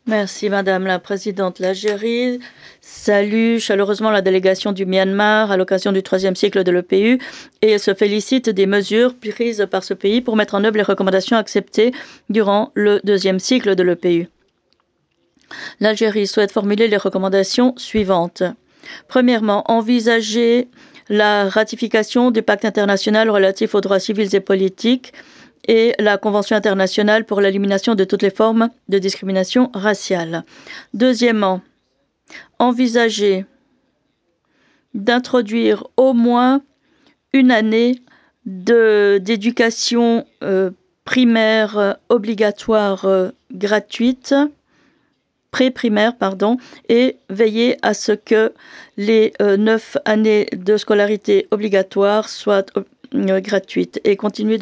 Merci Madame la Présidente. L'Algérie salue chaleureusement la délégation du Myanmar à l'occasion du 3e cycle de l'EPU et se félicite des mesures prises par ce pays pour mettre en œuvre les recommandations acceptées durant le 2e cycle de l'EPU. L'Algérie souhaite formuler les recommandations suivantes. Premièrement, envisager la ratification du pacte international relatif aux droits civils et politiques et la Convention internationale pour l'élimination de toutes les formes de discrimination raciale. Deuxièmement, envisager d'introduire au moins une année d'éducation primaire obligatoire gratuite, pré-primaire, et veiller à ce que les 9 années de scolarité obligatoire soient gratuites et continuer